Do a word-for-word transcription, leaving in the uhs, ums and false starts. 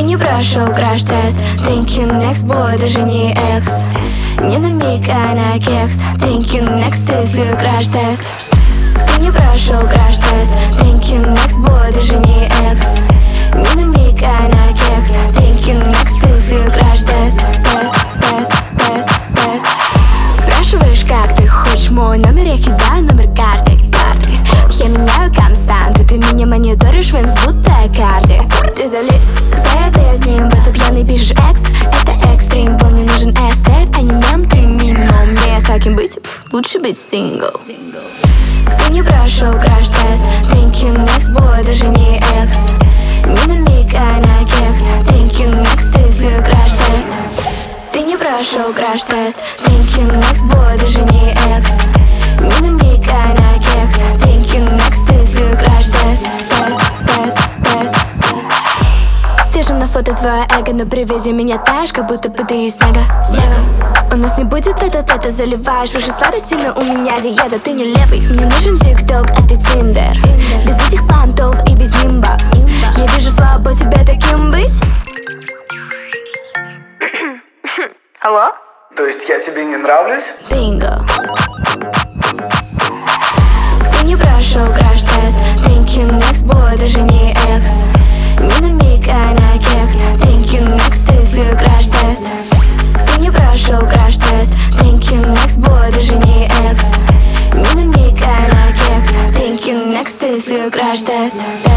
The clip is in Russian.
не прошел краш-тест. Thank you, next boy, даже не экс. Не на миг, а на кекс. Thank you, next, ты слил краш-тест. Ты не прошел краш-тест. Thank you, next boy, даже не экс. Не на миг, а на кекс. Thank you, next, ты слил краш-тест. Тест, тест, тест, тест. Спрашиваешь, как ты хочешь мой номер, я кидаю номер карты, карты. Я меняю константы, ты меня мониторишь в инст, будто карте. Ты залип, заебись с ним, будто пьяный пишешь экс. Это экстрим, помню, нужен эстет, а не мем, ты мимо. Мне с таким быть, пф, лучше быть сингл. Ты не прошел краш-тест. Thank you, next boy, даже не экс. Не на миг, а на кекс. Thank you, next, ты слил краш-тест. Ты не прошел краш-тест. Thank you, next boy, даже не экс. Не на миг, а на кекс. Thank you, next, ты слил краш-тест. Тест, тест, тест. Вижу на фото твое эго, но при виде меня таешь, как будто бы ты из снега. У нас не будет это-то, заливаешь выше сладости, но у меня диета, ты не левый. Мне нужен тикток, а ты тиндер. Без этих понтов и без нимба. Я вижу слабо тебе таким быть. Алло? То есть я тебе не нравлюсь? Бинго. Ты не прошел краш-тест. Thank you, next boy, даже не экс. Не на миг, а на кекс. Thank you, next, ты слил краш-тест. Ты не прошел краш-тест. Thank you, next boy, даже не экс. Не на миг, а на кекс. Thank you, next, ты слил краш-тест.